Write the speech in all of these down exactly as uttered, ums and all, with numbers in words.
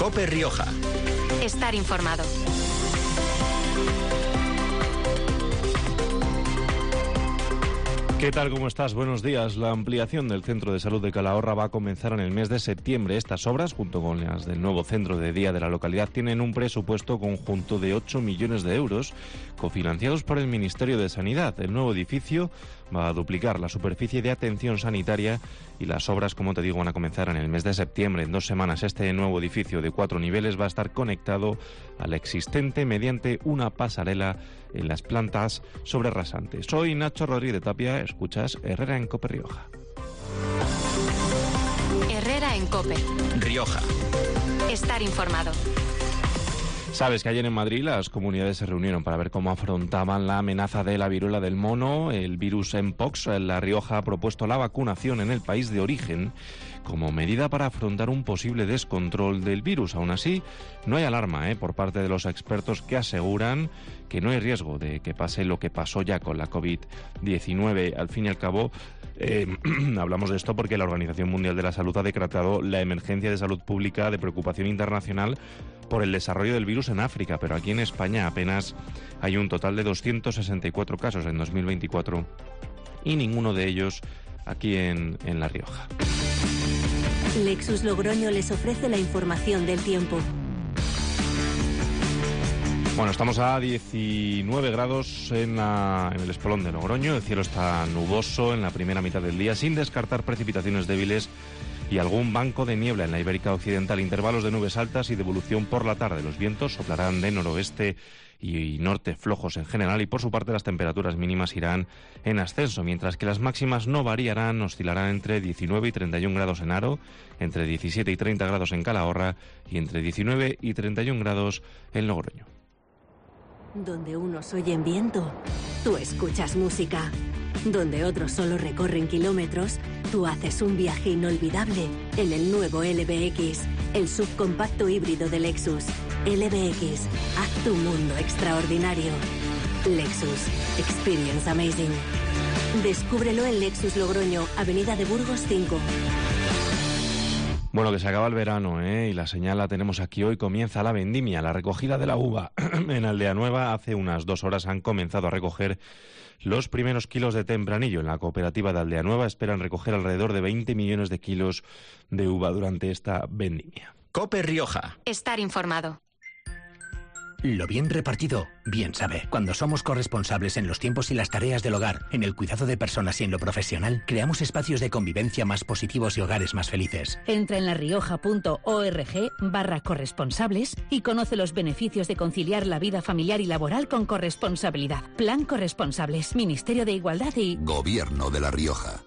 COPE Rioja. Estar informado. ¿Qué tal? ¿Cómo estás? Buenos días. La ampliación del Centro de Salud de Calahorra va a comenzar en el mes de septiembre. Estas obras, junto con las del nuevo centro de día de la localidad, tienen un presupuesto conjunto de ocho millones de euros, cofinanciados por el Ministerio de Sanidad. El nuevo edificio va a duplicar la superficie de atención sanitaria y las obras, como te digo, van a comenzar en el mes de septiembre. En dos semanas, este nuevo edificio de cuatro niveles va a estar conectado al existente mediante una pasarela en las plantas sobrerasantes. Soy Nacho Rodríguez Tapia, escuchas Herrera en COPE Rioja. Herrera en COPE Rioja. Estar informado. Sabes que ayer en Madrid las comunidades se reunieron para ver cómo afrontaban la amenaza de la viruela del mono, el virus Mpox. La Rioja ha propuesto la vacunación en el país de origen como medida para afrontar un posible descontrol del virus. Aún así, no hay alarma ¿eh? por parte de los expertos, que aseguran que no hay riesgo de que pase lo que pasó ya con la COVID diecinueve. Al fin y al cabo, eh, hablamos de esto porque la Organización Mundial de la Salud ha decretado la emergencia de salud pública de preocupación internacional por el desarrollo del virus en África, pero aquí en España apenas hay un total de doscientos sesenta y cuatro casos en dos mil veinticuatro y ninguno de ellos aquí en, en La Rioja. Lexus Logroño les ofrece la información del tiempo. Bueno, estamos a diecinueve grados en, la, en el espolón de Logroño. El cielo está nuboso en la primera mitad del día, sin descartar precipitaciones débiles y algún banco de niebla en la Ibérica Occidental. Intervalos de nubes altas y de evolución por la tarde. Los vientos soplarán de noroeste y norte flojos en general, y por su parte las temperaturas mínimas irán en ascenso, mientras que las máximas no variarán, oscilarán entre diecinueve y treinta y un grados en Haro, entre diecisiete y treinta grados en Calahorra y entre diecinueve y treinta y un grados en Logroño. Donde unos oyen viento, tú escuchas música. Donde otros solo recorren kilómetros, tú haces un viaje inolvidable en el nuevo L B X, el subcompacto híbrido de Lexus. L B X, haz tu mundo extraordinario. Lexus, experience amazing. Descúbrelo en Lexus Logroño, Avenida de Burgos cinco. Bueno, que se acaba el verano, ¿eh? Y la señal la tenemos aquí hoy. Comienza la vendimia, la recogida de la uva. En Aldea Nueva, hace unas dos horas han comenzado a recoger los primeros kilos de tempranillo. En la cooperativa de Aldea Nueva esperan recoger alrededor de veinte millones de kilos de uva durante esta vendimia. COPE Rioja. Estar informado. Lo bien repartido, bien sabe. Cuando somos corresponsables en los tiempos y las tareas del hogar, en el cuidado de personas y en lo profesional, creamos espacios de convivencia más positivos y hogares más felices. Entra en larioja.org barra corresponsables y conoce los beneficios de conciliar la vida familiar y laboral con corresponsabilidad. Plan Corresponsables, Ministerio de Igualdad y Gobierno de La Rioja.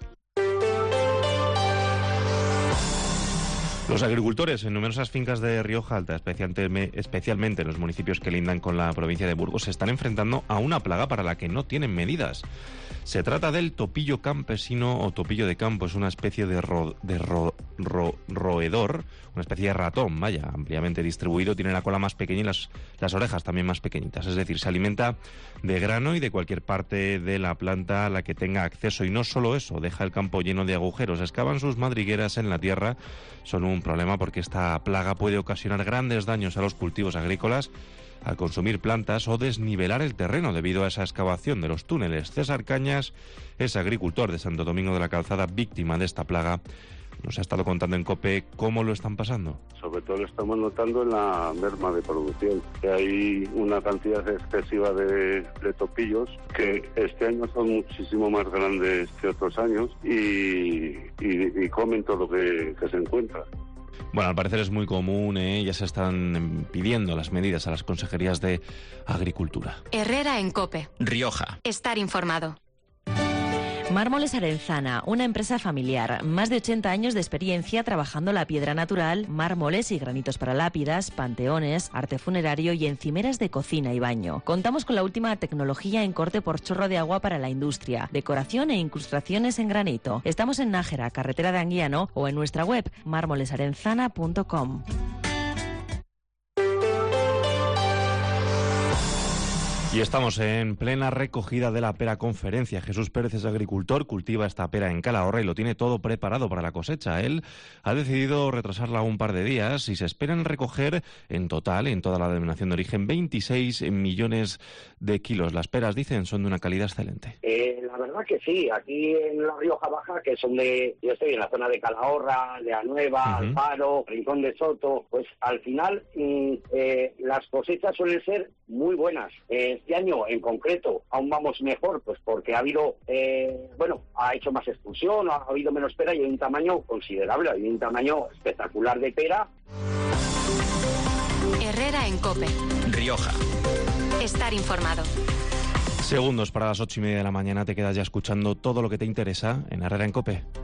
Los agricultores en numerosas fincas de Rioja Alta, especialmente en los municipios que lindan con la provincia de Burgos, se están enfrentando a una plaga para la que no tienen medidas. Se trata del topillo campesino o topillo de campo. Es una especie de, ro, de ro, ro, roedor, una especie de ratón, vaya, ampliamente distribuido. Tiene la cola más pequeña y las, las orejas también más pequeñitas. Es decir, se alimenta de grano y de cualquier parte de la planta a la que tenga acceso. Y no solo eso, deja el campo lleno de agujeros. Excavan sus madrigueras en la tierra. Son un problema porque esta plaga puede ocasionar grandes daños a los cultivos agrícolas al consumir plantas o desnivelar el terreno debido a esa excavación de los túneles. César Cañas es agricultor de Santo Domingo de la Calzada, víctima de esta plaga. Nos ha estado contando en COPE cómo lo están pasando. Sobre todo lo estamos notando en la merma de producción, que hay una cantidad excesiva de, de topillos que este año son muchísimo más grandes que otros años y, y, y comen todo lo que, que se encuentra. Bueno, al parecer es muy común, ¿eh? Ya se están pidiendo las medidas a las consejerías de Agricultura. Herrera en COPE Rioja. Estar informado. Mármoles Arenzana, una empresa familiar, más de ochenta años de experiencia trabajando la piedra natural, mármoles y granitos para lápidas, panteones, arte funerario y encimeras de cocina y baño. Contamos con la última tecnología en corte por chorro de agua para la industria, decoración e incrustaciones en granito. Estamos en Nájera, carretera de Anguiano, o en nuestra web mármoles arenzana punto com. Y estamos en plena recogida de la pera conferencia. Jesús Pérez es agricultor, cultiva esta pera en Calahorra y lo tiene todo preparado para la cosecha. Él ha decidido retrasarla un par de días y se esperan recoger en total, en toda la denominación de origen, veintiséis millones de kilos. Las peras, dicen, son de una calidad excelente. Eh, la verdad que sí, aquí en la Rioja Baja, que son de, yo estoy en la zona de Calahorra, de Anueva, uh-huh. Alfaro, Rincón de Soto, pues al final mmm, eh, las cosechas suelen ser muy buenas. Eh, Este año en concreto aún vamos mejor, pues porque ha habido, eh, bueno, ha hecho más expulsión, ha habido menos pera y hay un tamaño considerable, hay un tamaño espectacular de pera. Herrera en COPE. Rioja. Estar informado. Segundos para las ocho y media de la mañana, te quedas ya escuchando todo lo que te interesa en Herrera en COPE.